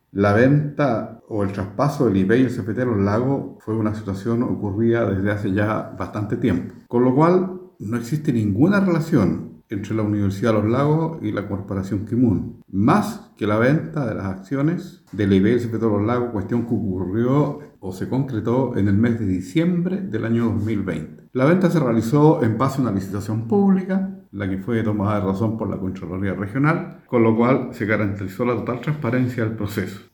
La venta o el traspaso del IPEI y el CFT a los lagos fue una situación ocurrida desde hace ya bastante tiempo, con lo cual no existe ninguna relación entre la Universidad de los Lagos y la Corporación Kimun, más que la venta de las acciones del IPEI y el CFT de los Lagos, cuestión que ocurrió o se concretó en el mes de diciembre del año 2020. La venta se realizó en base a una licitación pública, la que fue tomada de razón por la Contraloría Regional, con lo cual se garantizó la total transparencia del proceso.